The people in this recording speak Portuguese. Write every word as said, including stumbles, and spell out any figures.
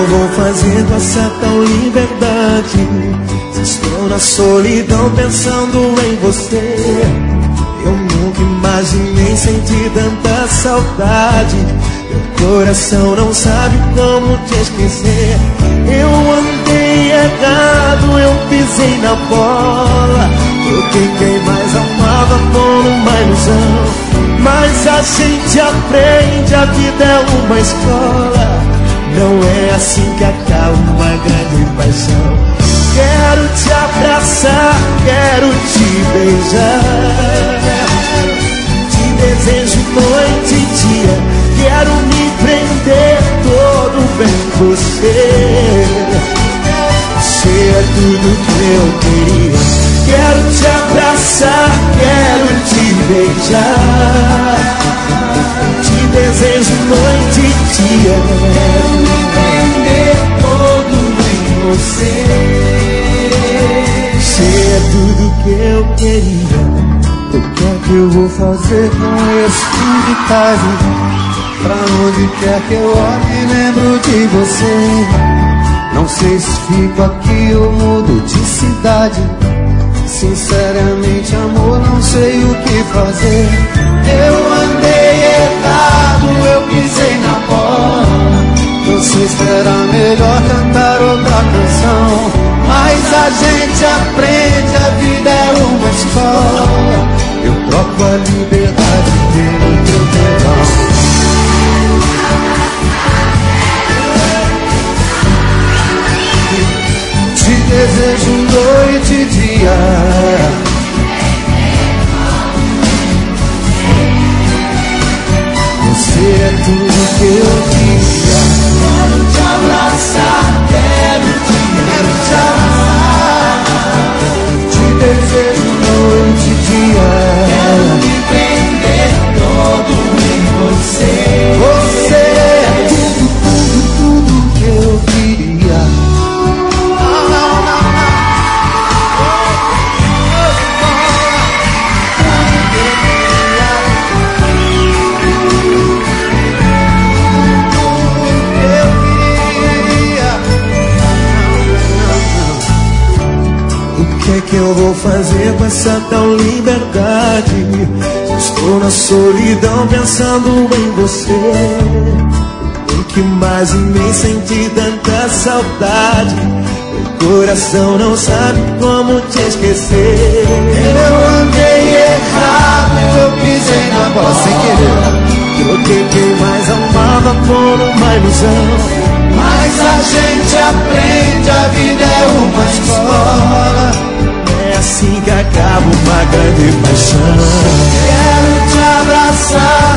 eu vou fazer com essa tal liberdade? Se estou na solidão pensando em você, eu nunca imaginei sentir tanta saudade. Meu coração não sabe como te esquecer. Eu andei errado, eu pisei na bola, troquei quem mais amava por uma ilusão. Mas a gente aprende, a vida é uma escola. Não é assim que acaba uma grande paixão. Quero te abraçar, quero te beijar, te desejo noite e dia. Quero me prender todo em você. Você é tudo que eu queria. Quero te abraçar, quero te beijar, te desejo noite e dia. Quero me prender todo em você. Você é tudo que eu queria. O que é que eu vou fazer com esse fim de tarde? Pra onde quer que eu olhe, lembro de você. Não sei se fico aqui ou mudo de cidade. Sinceramente, amor, não sei o que fazer. Eu andei errado, eu pisei na bola. Não sei se era melhor cantar outra canção. Mas a gente aprende, a vida é uma escola. Eu troco a liberdade pelo teu perdão. Te desejo noite e dia. Você é tudo que eu queria. Quero te abraçar, quero te, quero te abraçar. Te desejo noite e dia. Quero me prender todo em você. Você é tudo, tudo, tudo que eu queria. O que é que eu vou fazer com essa tal liberdade? Estou na solidão pensando em você. Nunca imaginei sentir tanta saudade. Meu coração não sabe como te esquecer. Eu andei errado, eu pisei na bola sem querer. Troquei quem mais amava por uma ilusão. Mas a gente aprende, a vida é uma escola. É assim que acaba uma grande paixão. Quero te abraçar,